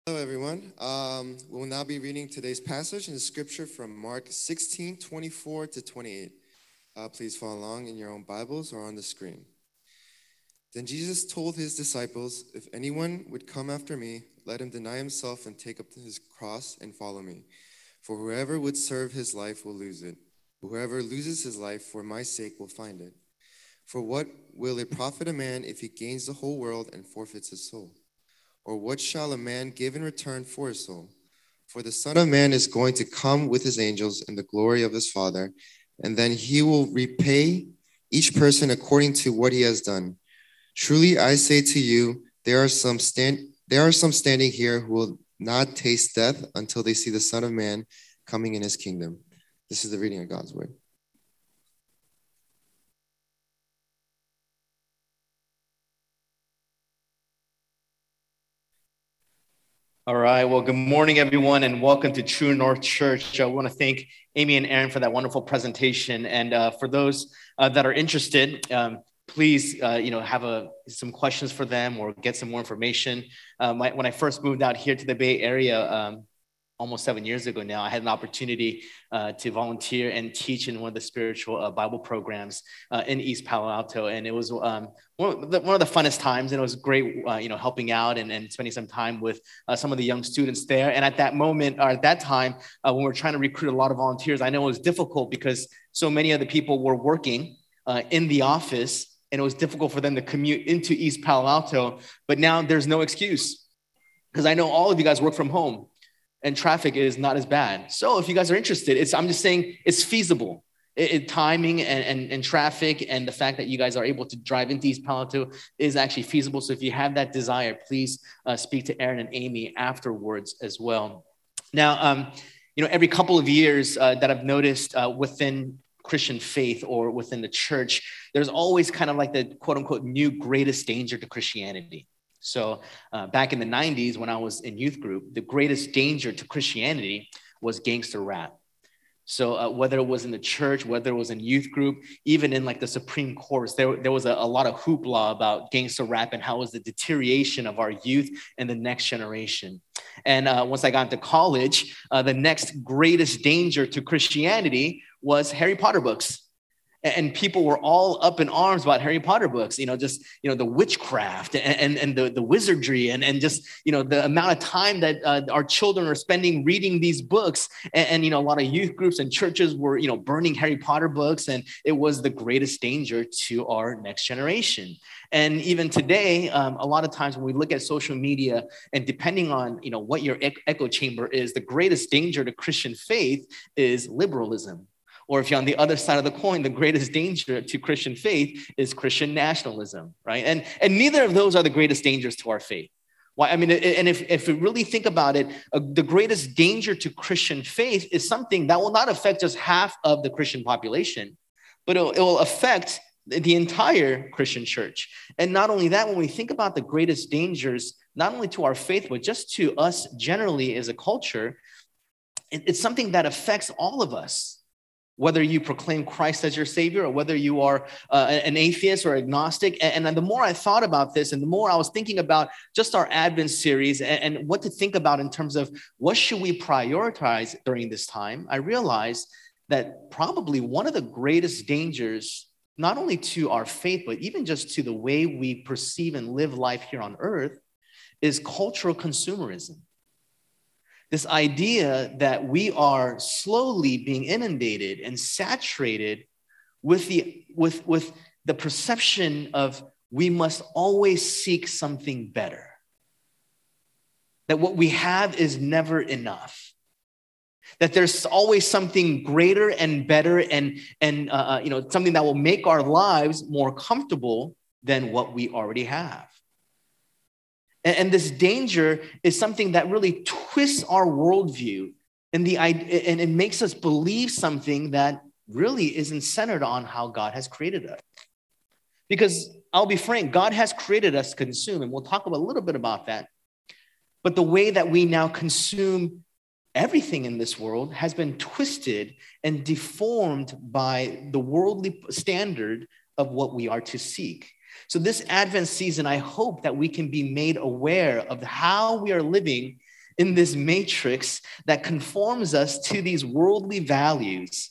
Hello, everyone. We'll now be reading today's passage in the scripture from Mark 16:24 to 28. Please follow along in your own Bibles or on the screen. Then Jesus told his disciples, "If anyone would come after me, let him deny himself and take up his cross and follow me. For whoever would serve his life will lose it. Whoever loses his life for my sake will find it. For what will it profit a man if he gains the whole world and forfeits his soul? Or what shall a man give in return for his soul? For the Son of Man is going to come with his angels in the glory of his Father, and then he will repay each person according to what he has done. Truly I say to you, there are some standing here who will not taste death until they see the Son of Man coming in his kingdom." This is the reading of God's word. All right. Well, good morning, everyone, and welcome to True North Church. I want to thank Amy and Aaron for that wonderful presentation. And for those that are interested, please, have some questions for them or get some more information. When I first moved out here to the Bay Area, almost 7 years ago now, I had an opportunity to volunteer and teach in one of the spiritual Bible programs in East Palo Alto. And it was one of the funnest times. And it was great, helping out and spending some time with some of the young students there. And at that moment, or at that time, when we were trying to recruit a lot of volunteers, I know it was difficult because so many of the people were working in the office, and it was difficult for them to commute into East Palo Alto. But now there's no excuse, because I know all of you guys work from home and traffic is not as bad. So if you guys are interested, I'm just saying it's feasible. Timing and traffic and the fact that you guys are able to drive into East Palo Alto is actually feasible. So if you have that desire, please speak to Aaron and Amy afterwards as well. Now, every couple of years that I've noticed within Christian faith or within the church, there's always kind of like the quote unquote new greatest danger to Christianity. So back in the 90s, when I was in youth group, the greatest danger to Christianity was gangster rap. So whether it was in the church, whether it was in youth group, even in like the Supreme Court, there was a lot of hoopla about gangster rap and how it was the deterioration of our youth and the next generation. And once I got into college, the next greatest danger to Christianity was Harry Potter books. And people were all up in arms about Harry Potter books, the witchcraft and the wizardry and just, the amount of time that our children are spending reading these books. And a lot of youth groups and churches were, burning Harry Potter books. And it was the greatest danger to our next generation. And even today, a lot of times when we look at social media and depending on, what your echo chamber is, the greatest danger to Christian faith is liberalism. Or if you're on the other side of the coin, the greatest danger to Christian faith is Christian nationalism, right? And neither of those are the greatest dangers to our faith. Why? I mean, and if we really think about it, the greatest danger to Christian faith is something that will not affect just half of the Christian population, but it will affect the entire Christian church. And not only that, when we think about the greatest dangers, not only to our faith, but just to us generally as a culture, it's something that affects all of us. Whether you proclaim Christ as your savior or whether you are an atheist or agnostic. And the more I thought about this and the more I was thinking about just our Advent series and what to think about in terms of what should we prioritize during this time, I realized that probably one of the greatest dangers, not only to our faith, but even just to the way we perceive and live life here on earth, is cultural consumerism. This idea that we are slowly being inundated and saturated with the perception of we must always seek something better. That what we have is never enough. That there's always something greater and better and something that will make our lives more comfortable than what we already have. And this danger is something that really twists our worldview and it makes us believe something that really isn't centered on how God has created us. Because I'll be frank, God has created us to consume, and we'll talk a little bit about that. But the way that we now consume everything in this world has been twisted and deformed by the worldly standard of what we are to seek. So this Advent season, I hope that we can be made aware of how we are living in this matrix that conforms us to these worldly values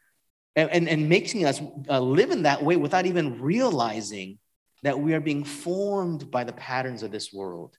and making us live in that way without even realizing that we are being formed by the patterns of this world.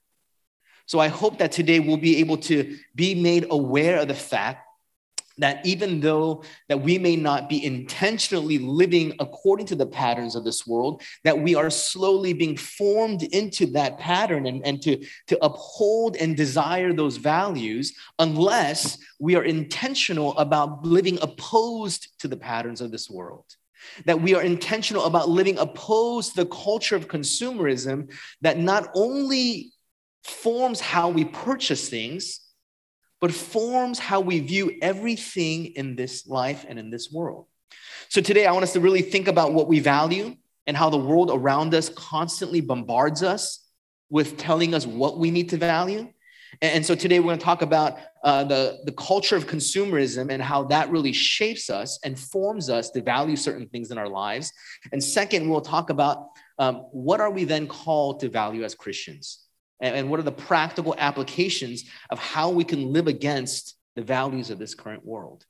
So I hope that today we'll be able to be made aware of the fact that even though that we may not be intentionally living according to the patterns of this world, that we are slowly being formed into that pattern and to uphold and desire those values unless we are intentional about living opposed to the patterns of this world. That we are intentional about living opposed to the culture of consumerism that not only forms how we purchase things, but forms how we view everything in this life and in this world. So today, I want us to really think about what we value and how the world around us constantly bombards us with telling us what we need to value. And so today, we're going to talk about the culture of consumerism and how that really shapes us and forms us to value certain things in our lives. And second, we'll talk about what are we then called to value as Christians? And what are the practical applications of how we can live against the values of this current world?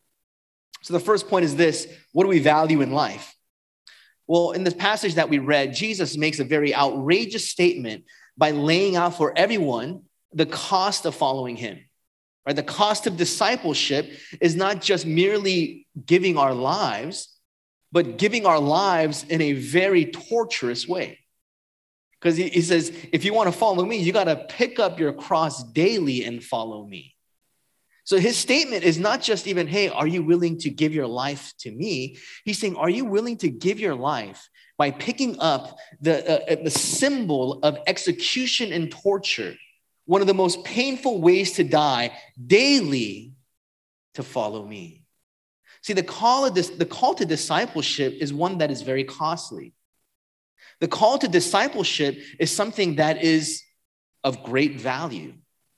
So the first point is this: what do we value in life? Well, in this passage that we read, Jesus makes a very outrageous statement by laying out for everyone the cost of following him. Right? The cost of discipleship is not just merely giving our lives, but giving our lives in a very torturous way. Because he says, if you want to follow me, you got to pick up your cross daily and follow me. So his statement is not just even, hey, are you willing to give your life to me? He's saying, are you willing to give your life by picking up the symbol of execution and torture, one of the most painful ways to die, daily to follow me? See, the call to discipleship is one that is very costly. The call to discipleship is something that is of great value.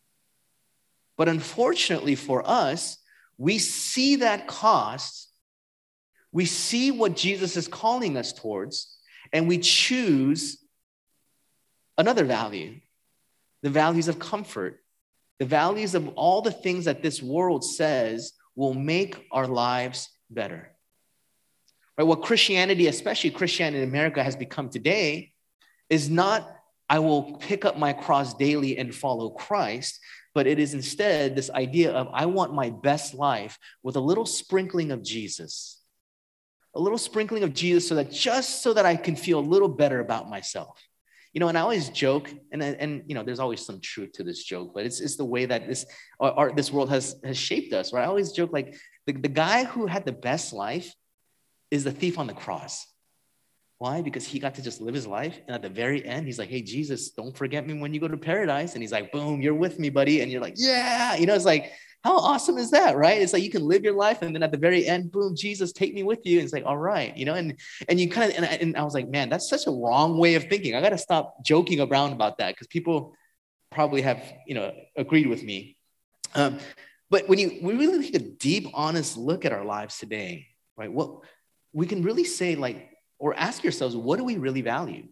But unfortunately for us, we see that cost, we see what Jesus is calling us towards, and we choose another value, the values of comfort, the values of all the things that this world says will make our lives better. Right? What Christianity, especially Christianity in America, has become today is not, I will pick up my cross daily and follow Christ, but it is instead this idea of, I want my best life with a little sprinkling of Jesus. A little sprinkling of Jesus so that I can feel a little better about myself. You know, and I always joke, and you know, there's always some truth to this joke, but it's the way that this world has shaped us, right? I always joke, like, the guy who had the best life is the thief on the cross. Why? Because he got to just live his life. And at the very end, he's like, hey, Jesus, don't forget me when you go to paradise. And he's like, boom, you're with me, buddy. And you're like, yeah. You know, it's like, how awesome is that, right? It's like you can live your life. And then at the very end, boom, Jesus, take me with you. And it's like, all right. You know, and you kind of, and I was like, man, that's such a wrong way of thinking. I got to stop joking around about that because people probably have, you know, agreed with me. But when we really take a deep, honest look at our lives today, right? What we can really say, like, or ask yourselves, what do we really value?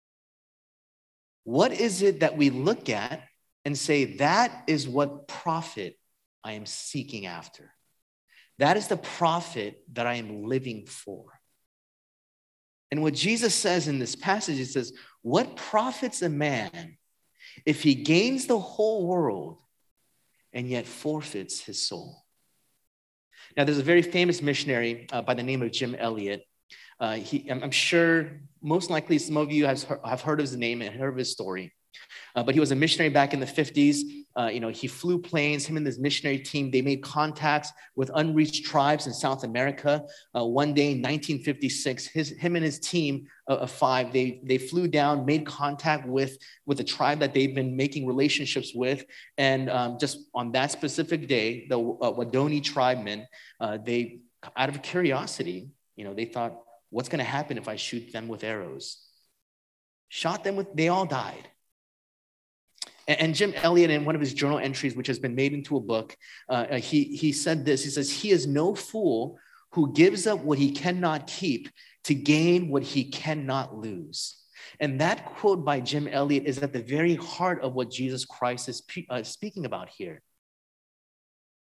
What is it that we look at and say, that is what profit I am seeking after? That is the profit that I am living for. And what Jesus says in this passage, he says, what profits a man if he gains the whole world and yet forfeits his soul? Now, there's a very famous missionary by the name of Jim Elliot. I'm sure, most likely, some of you have heard of his name and heard of his story. But he was a missionary back in the 50s. He flew planes. Him and his missionary team, they made contacts with unreached tribes in South America. One day in 1956, him and his team of 5, they flew down, made contact with a tribe that they've been making relationships with. And just on that specific day, the Wadoni tribemen, they, out of curiosity, they thought, what's going to happen if I shoot them with arrows? Shot them they all died. And Jim Elliot, in one of his journal entries, which has been made into a book, he said this. He says, he is no fool who gives up what he cannot keep to gain what he cannot lose. And that quote by Jim Elliot is at the very heart of what Jesus Christ is speaking about here.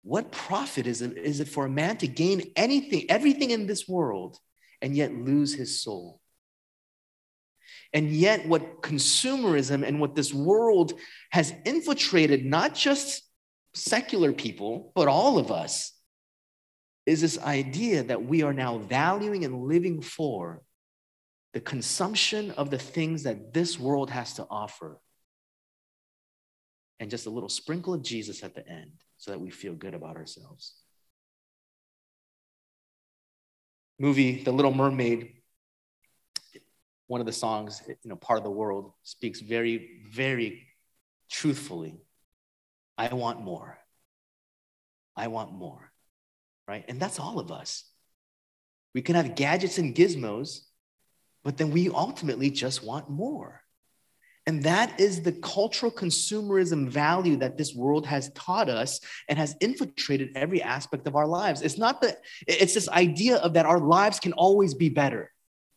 what profit is it for a man to gain everything in this world, and yet lose his soul? And yet what consumerism and what this world has infiltrated, not just secular people, but all of us, is this idea that we are now valuing and living for the consumption of the things that this world has to offer, and just a little sprinkle of Jesus at the end so that we feel good about ourselves. Movie The Little Mermaid, one of the songs, Part of the World, speaks very, very truthfully. I want more. I want more, right? And that's all of us. We can have gadgets and gizmos, but then we ultimately just want more. And that is the cultural consumerism value that this world has taught us and has infiltrated every aspect of our lives. It's this idea of that our lives can always be better.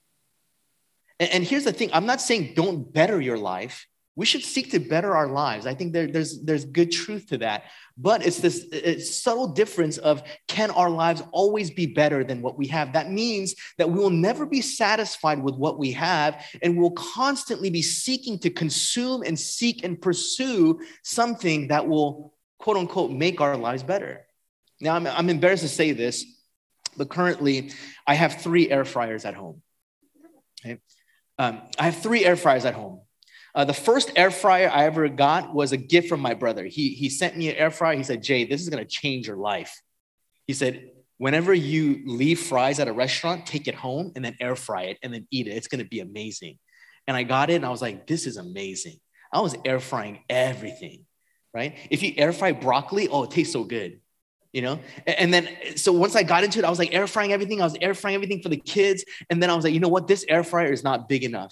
And here's the thing, I'm not saying don't better your life. We should seek to better our lives. I think there's good truth to that. But it's this subtle difference of, can our lives always be better than what we have? That means that we will never be satisfied with what we have, and we'll constantly be seeking to consume and seek and pursue something that will, quote unquote, make our lives better. Now, I'm embarrassed to say this, but currently I have 3 air fryers at home. Okay? I have 3 air fryers at home. The first air fryer I ever got was a gift from my brother. He sent me an air fryer. He said, Jay, this is going to change your life. He said, whenever you leave fries at a restaurant, take it home and then air fry it and then eat it. It's going to be amazing. And I got it and I was like, this is amazing. I was air frying everything, right? If you air fry broccoli, oh, it tastes so good. And then, so once I got into it, I was like air frying everything. I was air frying everything for the kids. And then I was like, you know what? This air fryer is not big enough.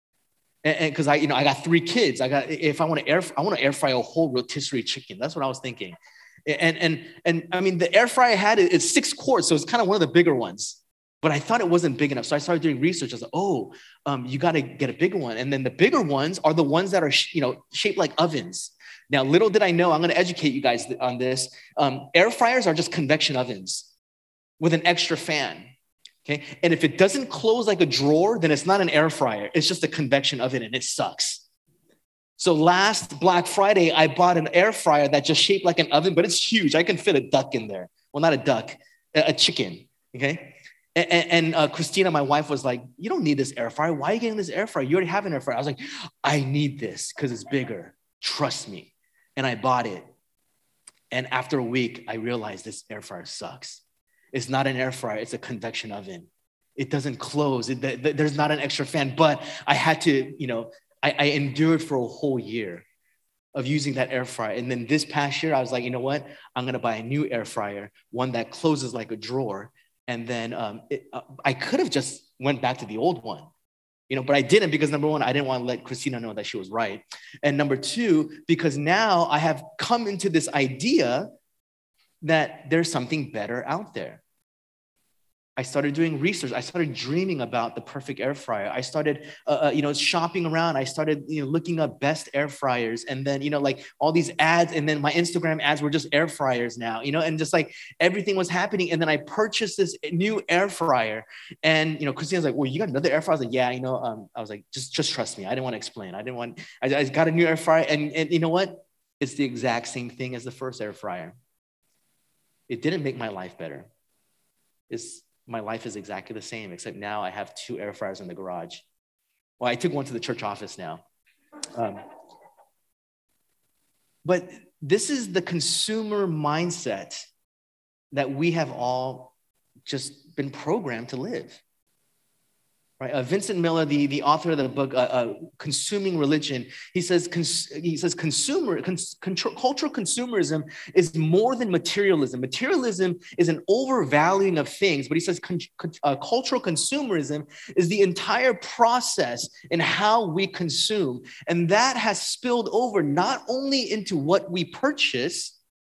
And because I got 3 kids, I want to air fry a whole rotisserie chicken. That's what I was thinking. And I mean, the air fryer I had is 6 quarts. So it's kind of one of the bigger ones, but I thought it wasn't big enough. So I started doing research. I was like, you got to get a bigger one. And then the bigger ones are the ones that are, shaped like ovens. Now, little did I know, I'm going to educate you guys on this. Air fryers are just convection ovens with an extra fan. Okay. And if it doesn't close like a drawer, then it's not an air fryer. It's just a convection oven and it sucks. So last Black Friday, I bought an air fryer that just shaped like an oven, but it's huge. I can fit a duck in there. Well, not a duck, a chicken. Okay. And Christina, my wife, was like, you don't need this air fryer. Why are you getting this air fryer? You already have an air fryer. I was like, I need this because it's bigger. Trust me. And I bought it. And after a week, I realized this air fryer sucks. It's not an air fryer. It's a convection oven. It doesn't close. There's not an extra fan, but I had to, I endured for a whole year of using that air fryer. And then this past year, I was like, you know what? I'm going to buy a new air fryer, one that closes like a drawer. And then I could have just went back to the old one, but I didn't, because number one, I didn't want to let Christina know that she was right. And number two, because now I have come into this idea that there's something better out there. I started doing research. I started dreaming about the perfect air fryer. I started, shopping around. I started, looking up best air fryers, and then, like all these ads, and then my Instagram ads were just air fryers now, and just like everything was happening. And then I purchased this new air fryer, and Christina's like, "Well, you got another air fryer?" I was like, "Yeah, I was like, just trust me. I didn't want to explain. I got a new air fryer, and you know what? It's the exact same thing as the first air fryer. It didn't make my life better. My life is exactly the same, except now I have 2 air fryers in the garage. Well, I took one to the church office now. But this is the consumer mindset that we have all just been programmed to live. Right? Vincent Miller, the author of the book, Consuming Religion, he says cultural consumerism is more than materialism. Materialism is an overvaluing of things, but he says cultural consumerism is the entire process in how we consume. And that has spilled over not only into what we purchase,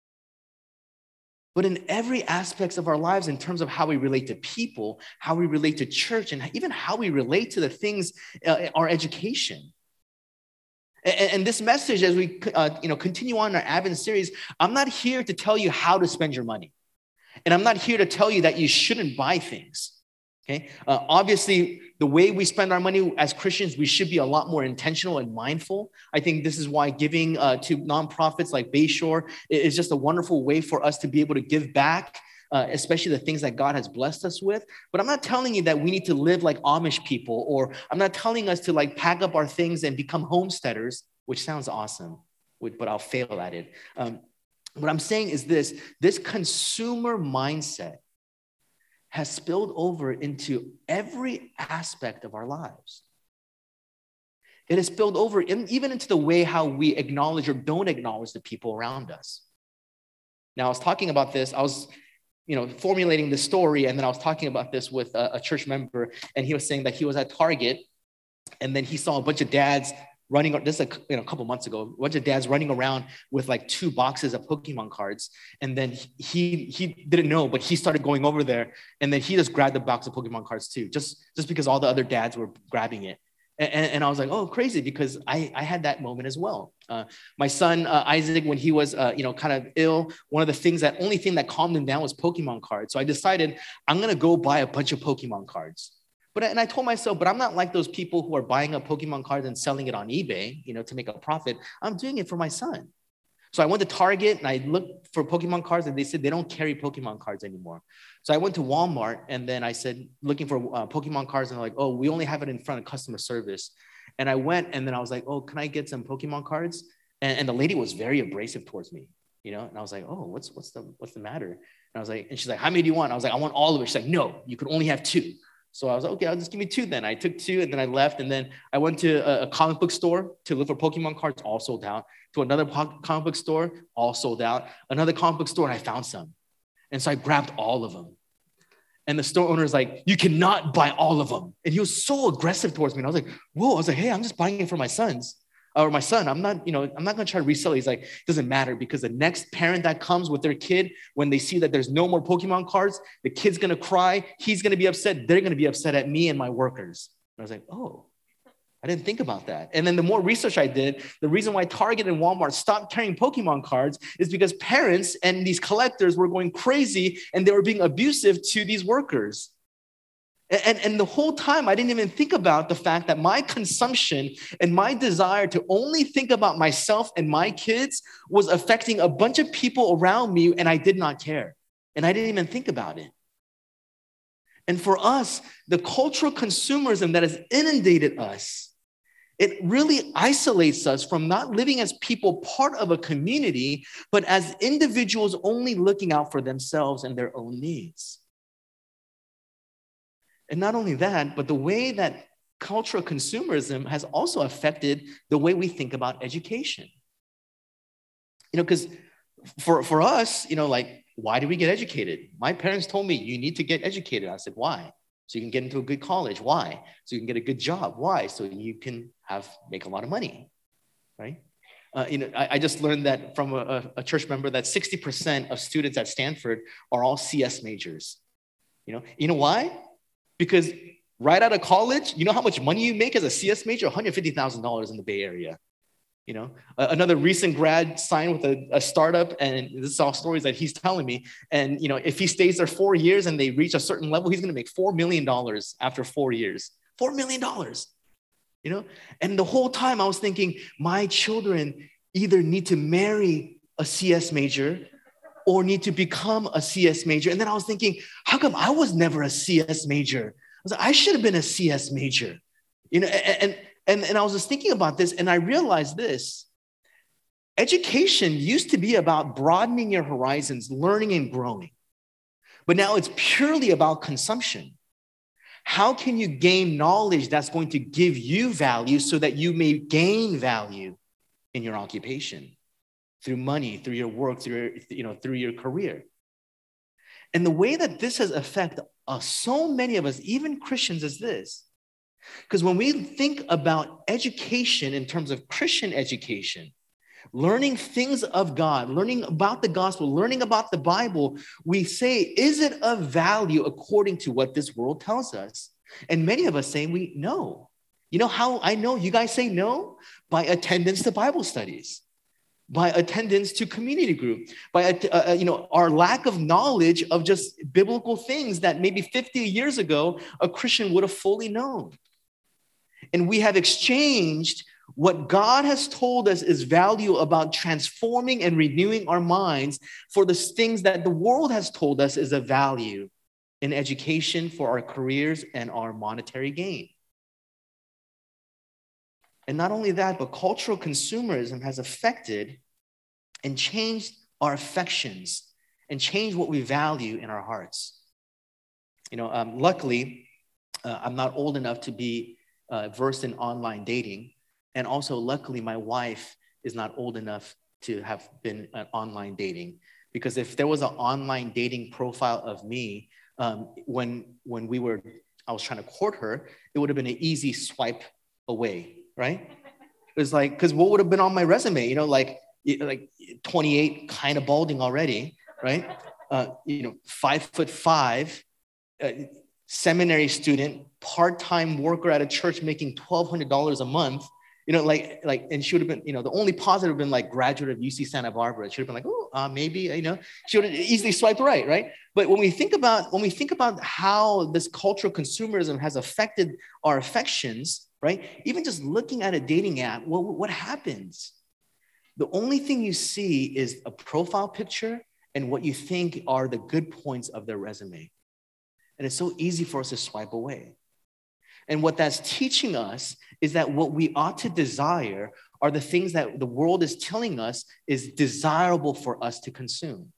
but in every aspect of our lives, in terms of how we relate to people, how we relate to church, and even how we relate to the things, our education. And this message, as we continue on in our Advent series, I'm not here to tell you how to spend your money. And I'm not here to tell you that you shouldn't buy things. Okay. Obviously, the way we spend our money as Christians, we should be a lot more intentional and mindful. I think this is why giving to nonprofits like Bayshore is just a wonderful way for us to be able to give back, especially the things that God has blessed us with. But I'm not telling you that we need to live like Amish people, or I'm not telling us to like pack up our things and become homesteaders, which sounds awesome, but I'll fail at it. What I'm saying is this consumer mindset has spilled over into every aspect of our lives. It has spilled over even into the way how we acknowledge or don't acknowledge the people around us. Now, I was talking about this. I was, formulating the story, and then I was talking about this with a church member, and he was saying that he was at Target, and then he saw a bunch of dads running. This is a couple months ago. A bunch of dads running around with like 2 boxes of Pokemon cards, and then he didn't know, but he started going over there, and then he just grabbed the box of Pokemon cards too, just because all the other dads were grabbing it. And I was like, oh, crazy, because I had that moment as well. My son, Isaac, when he was, kind of ill, only thing that calmed him down was Pokemon cards. So I decided I'm going to go buy a bunch of Pokemon cards. And I told myself, but I'm not like those people who are buying up Pokemon cards and selling it on eBay, to make a profit. I'm doing it for my son. So I went to Target and I looked for Pokemon cards, and they said they don't carry Pokemon cards anymore. So I went to Walmart, and then I said, looking for Pokemon cards, and they're like, oh, we only have it in front of customer service. And I went, and then I was like, oh, can I get some Pokemon cards? And the lady was very abrasive towards me, and I was like, oh, what's the matter? And I was like, and she's like, how many do you want? I was like, I want all of it. She's like, no, you can only have 2. So I was like, okay, I'll just give me 2 then. I took 2, and then I left, and then I went to a comic book store to look for Pokemon cards, all sold out. To another comic book store, all sold out. Another comic book store, and I found some. And so I grabbed all of them. And the store owner is like, you cannot buy all of them. And he was so aggressive towards me. And I was like, whoa, I was like, hey, I'm just buying it for my son. I'm not going to try to resell it. He's like, it doesn't matter, because the next parent that comes with their kid, when they see that there's no more Pokemon cards, the kid's going to cry. He's going to be upset. They're going to be upset at me and my workers. And I was like, oh, I didn't think about that. And then the more research I did, the reason why Target and Walmart stopped carrying Pokemon cards is because parents and these collectors were going crazy, and they were being abusive to these workers. And the whole time, I didn't even think about the fact that my consumption and my desire to only think about myself and my kids was affecting a bunch of people around me, and I did not care. And I didn't even think about it. And for us, the cultural consumerism that has inundated us, it really isolates us from not living as people, part of a community, but as individuals only looking out for themselves and their own needs. And not only that, but the way that cultural consumerism has also affected the way we think about education. Because for us, why do we get educated? My parents told me, you need to get educated. I said, why? So you can get into a good college. Why? So you can get a good job. Why? So you can make a lot of money, right? I just learned that from a church member that 60% of students at Stanford are all CS majors. You know why? Because right out of college, you know how much money you make as a CS major? $150,000 in the Bay Area. Another recent grad signed with a startup, and this is all stories that he's telling me. And, if he stays there 4 years and they reach a certain level, he's going to make $4 million after 4 years. $4 million, And the whole time I was thinking, my children either need to marry a CS major or need to become a CS major. And then I was thinking, how come I was never a CS major? I was like, I should have been a CS major, And I was just thinking about this, and I realized this. Education used to be about broadening your horizons, learning and growing. But now it's purely about consumption. How can you gain knowledge that's going to give you value so that you may gain value in your occupation, through money, through your work, through your career? And the way that this has affected so many of us, even Christians, is this. Because when we think about education in terms of Christian education, learning things of God, learning about the gospel, learning about the Bible, we say, is it of value according to what this world tells us? And many of us say, no. You know how I know you guys say no? By attendance to Bible studies, by attendance to community group, by our lack of knowledge of just biblical things that maybe 50 years ago a Christian would have fully known. And we have exchanged what God has told us is value about transforming and renewing our minds for the things that the world has told us is of value in education, for our careers, and our monetary gain. And not only that, but cultural consumerism has affected and changed our affections and changed what we value in our hearts. Luckily, I'm not old enough to be versed in online dating. And also, luckily, my wife is not old enough to have been online dating. Because if there was an online dating profile of me, when I was trying to court her, it would have been an easy swipe away, right? It was like, because what would have been on my resume? Like 28, kind of balding already, right? 5'5", seminary student, part-time worker at a church making $1,200 a month. And she would have been, the only positive would have been like graduate of UC Santa Barbara. She would have been like, maybe, she would have easily swiped right? But when we think about how this cultural consumerism has affected our affections, right? Even just looking at a dating app, what happens? The only thing you see is a profile picture and what you think are the good points of their resume. And it's so easy for us to swipe away. And what that's teaching us is that what we ought to desire are the things that the world is telling us is desirable for us to consume.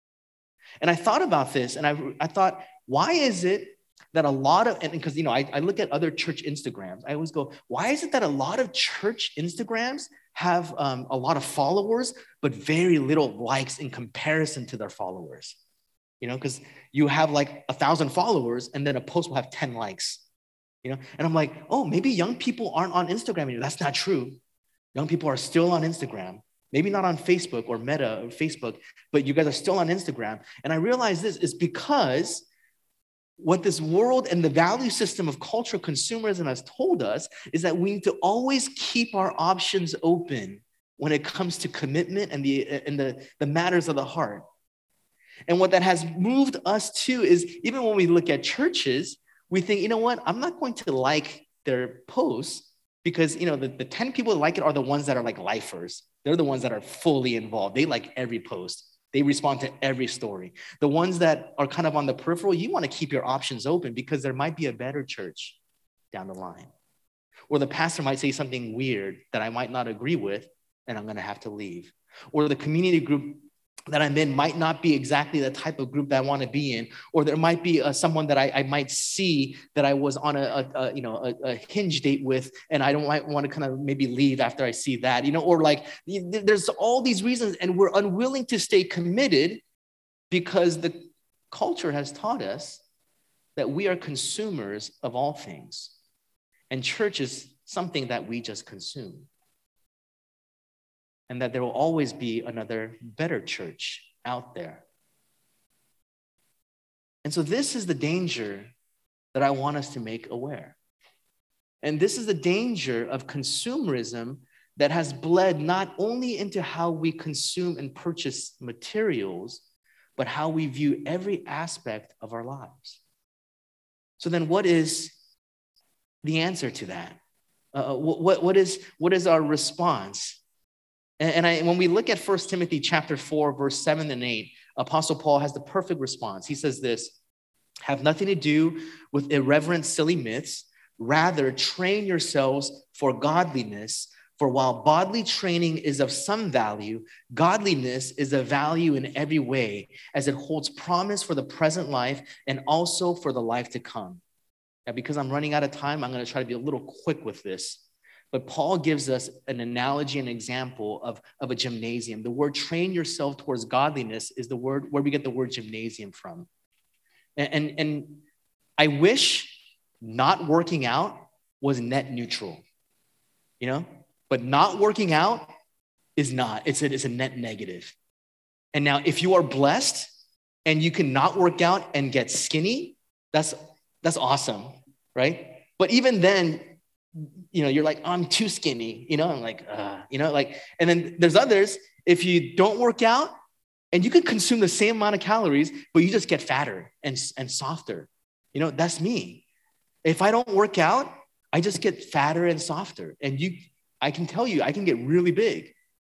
And I thought about this, and I thought, why is it that a lot of, and because, I look at other church Instagrams, I always go, why is it that a lot of church Instagrams have a lot of followers, but very little likes in comparison to their followers? Because you have like 1,000 followers, and then a post will have 10 likes. And I'm like, oh, maybe young people aren't on Instagram anymore. That's not true. Young people are still on Instagram. Maybe not on Facebook or Meta or Facebook, but you guys are still on Instagram. And I realize this is because what this world and the value system of cultural consumerism has told us is that we need to always keep our options open when it comes to commitment and the matters of the heart. And what that has moved us to is even when we look at churches, we think, I'm not going to like their posts because, the 10 people that like it are the ones that are like lifers. They're the ones that are fully involved. They like every post. They respond to every story. The ones that are kind of on the peripheral, you want to keep your options open because there might be a better church down the line. Or the pastor might say something weird that I might not agree with, and I'm going to have to leave. Or the community group that I'm in might not be exactly the type of group that I want to be in, or there might be someone that I might see that I was on a Hinge date with, and I don't want to kind of maybe leave after I see that, or like there's all these reasons, and we're unwilling to stay committed because the culture has taught us that we are consumers of all things, and church is something that we just consume. And that there will always be another better church out there. And so this is the danger that I want us to make aware. And this is the danger of consumerism that has bled not only into how we consume and purchase materials, but how we view every aspect of our lives. So then what is the answer to that? What is our response? And when we look at 1 Timothy chapter 4, verse 7 and 8, Apostle Paul has the perfect response. He says this, have nothing to do with irreverent, silly myths. Rather, train yourselves for godliness. For while bodily training is of some value, godliness is of value in every way, as it holds promise for the present life and also for the life to come. Now, because I'm running out of time, I'm going to try to be a little quick with this. But Paul gives us an analogy, an example of a gymnasium. The word train yourself towards godliness is the word where we get the word gymnasium from. And I wish not working out was net neutral, but not working out is not. It's a net negative. And now if you are blessed and you can not work out and get skinny, that's awesome, right? But even then, you're like, oh, I'm too skinny, I'm like, and then there's others, if you don't work out and you can consume the same amount of calories, but you just get fatter and softer. That's me. If I don't work out, I just get fatter and softer. And I can tell you, I can get really big.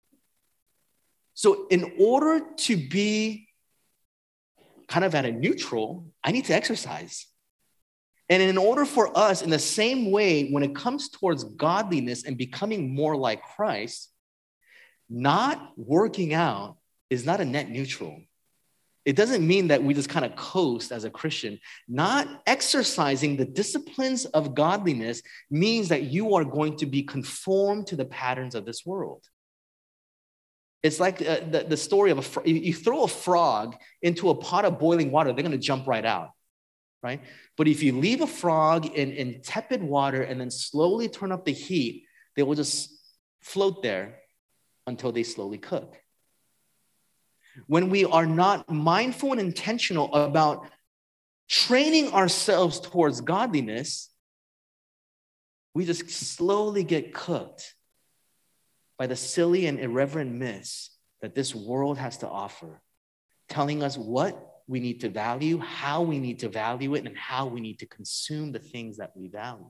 So in order to be kind of at a neutral, I need to exercise. And in order for us, in the same way, when it comes towards godliness and becoming more like Christ, not working out is not a net neutral. It doesn't mean that we just kind of coast as a Christian. Not exercising the disciplines of godliness means that you are going to be conformed to the patterns of this world. It's like the story of you throw a frog into a pot of boiling water, they're going to jump right out, right? But if you leave a frog in tepid water and then slowly turn up the heat, they will just float there until they slowly cook. When we are not mindful and intentional about training ourselves towards godliness, we just slowly get cooked by the silly and irreverent myths that this world has to offer, telling us what we need to value, how we need to value it, and how we need to consume the things that we value.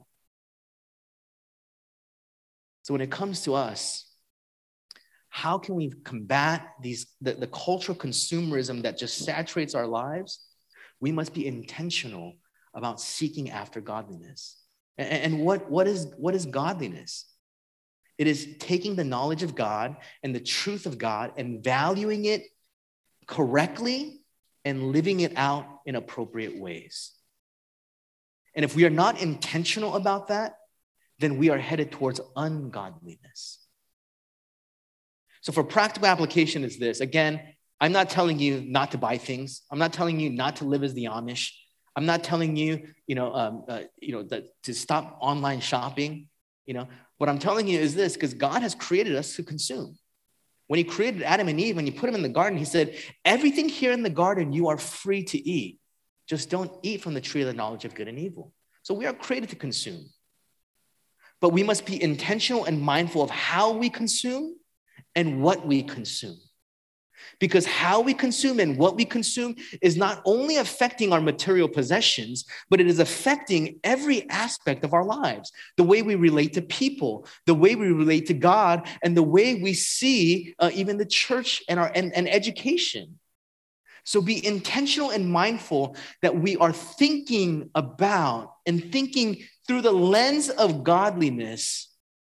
So when it comes to us, how can we combat the cultural consumerism that just saturates our lives? We must be intentional about seeking after godliness. And what is godliness? It is taking the knowledge of God and the truth of God and valuing it correctly and living it out in appropriate ways. And if we are not intentional about that, then we are headed towards ungodliness. So for practical application is this. Again, I'm not telling you not to buy things. I'm not telling you not to live as the Amish. I'm not telling you, that to stop online shopping. What I'm telling you is this, because God has created us to consume. When he created Adam and Eve, when he put them in the garden, he said, everything here in the garden, you are free to eat. Just don't eat from the tree of the knowledge of good and evil. So we are created to consume. But we must be intentional and mindful of how we consume and what we consume. Because how we consume and what we consume is not only affecting our material possessions, but it is affecting every aspect of our lives. The way we relate to people, the way we relate to God, and the way we see even the church and education. So be intentional and mindful that we are thinking about and thinking through the lens of godliness,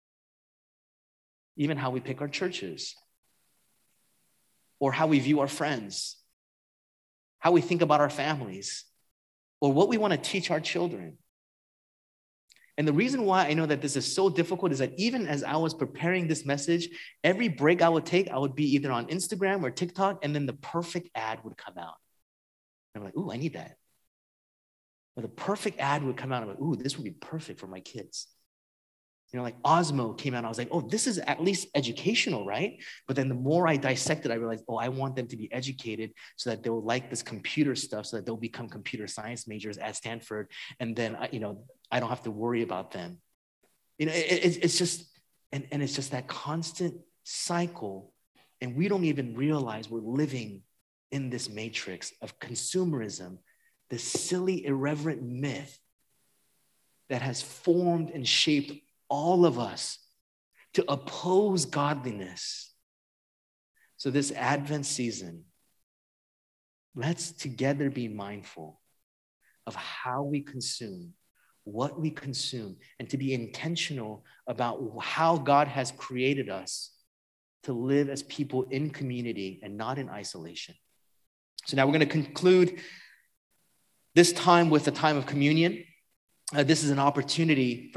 even how we pick our churches, or how we view our friends, how we think about our families, or what we want to teach our children. And the reason why I know that this is so difficult is that even as I was preparing this message, every break I would take, I would be either on Instagram or TikTok, and then the perfect ad would come out. And I'm like, ooh, I need that. Or the perfect ad would come out. I'm like, ooh, this would be perfect for my kids. Like Osmo came out. I was like, oh, this is at least educational, right? But then the more I dissected, I realized, oh, I want them to be educated so that they'll like this computer stuff, so that they'll become computer science majors at Stanford. And then, I don't have to worry about them. It's just, and it's just that constant cycle. And we don't even realize we're living in this matrix of consumerism, this silly, irreverent myth that has formed and shaped all of us to oppose godliness. So this Advent season, let's together be mindful of how we consume, what we consume, and to be intentional about how God has created us to live as people in community and not in isolation. So now we're going to conclude this time with a time of communion. This is an opportunity